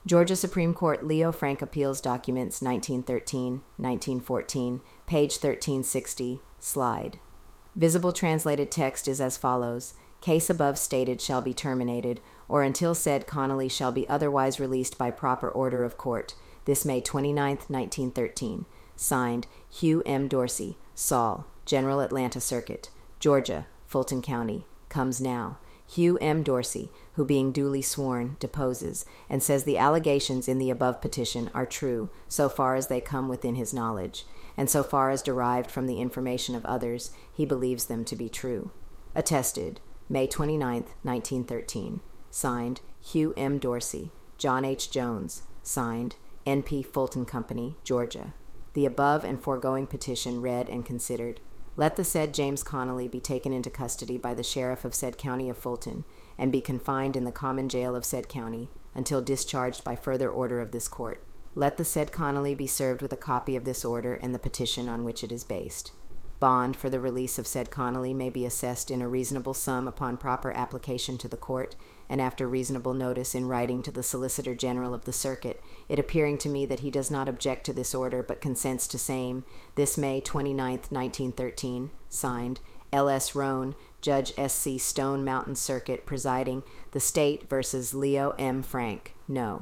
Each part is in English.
Georgia Supreme Court Leo Frank Appeals Documents 1913-1914, page 1360, slide. Visible translated text is as follows. Case above stated shall be terminated, or until said Connolly shall be otherwise released by proper order of court. This May 29th, 1913. Signed, Hugh M. Dorsey, Saul, General Atlanta Circuit, Georgia, Fulton County. Comes now. Hugh M. Dorsey, who being duly sworn, deposes, and says the allegations in the above petition are true, so far as they come within his knowledge, and so far as derived from the information of others, he believes them to be true. Attested, May 29th, 1913. Signed, Hugh M. Dorsey, John H. Jones. Signed, N.P. Fulton Company, Georgia. The above and foregoing petition read and considered. Let the said James Connolly be taken into custody by the sheriff of said county of Fulton, and be confined in the common jail of said county, until discharged by further order of this court. Let the said Connolly be served with a copy of this order and the petition on which it is based. Bond for the release of said Connolly may be assessed in a reasonable sum upon proper application to the court, and after reasonable notice in writing to the Solicitor General of the Circuit, it appearing to me that he does not object to this order but consents to same, this May 29th, 1913, signed, L.S. Roan, Judge S.C. Stone Mountain Circuit, presiding, the State versus Leo M. Frank, no.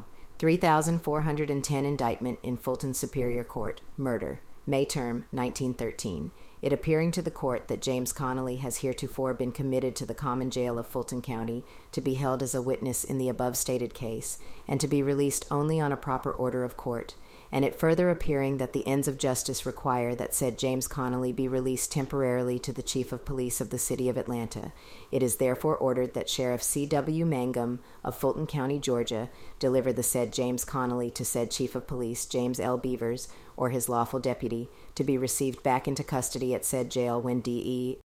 3,410 indictment in Fulton Superior Court, murder, May term, 1913. It appearing to the court that James Connolly has heretofore been committed to the common jail of Fulton County to be held as a witness in the above stated case, and to be released only on a proper order of court, and it further appearing that the ends of justice require that said James Connolly be released temporarily to the Chief of Police of the City of Atlanta, it is therefore ordered that Sheriff C.W. Mangum of Fulton County, Georgia, deliver the said James Connolly to said Chief of Police James L. Beavers, or his lawful deputy, to be received back into custody at said jail when D.E.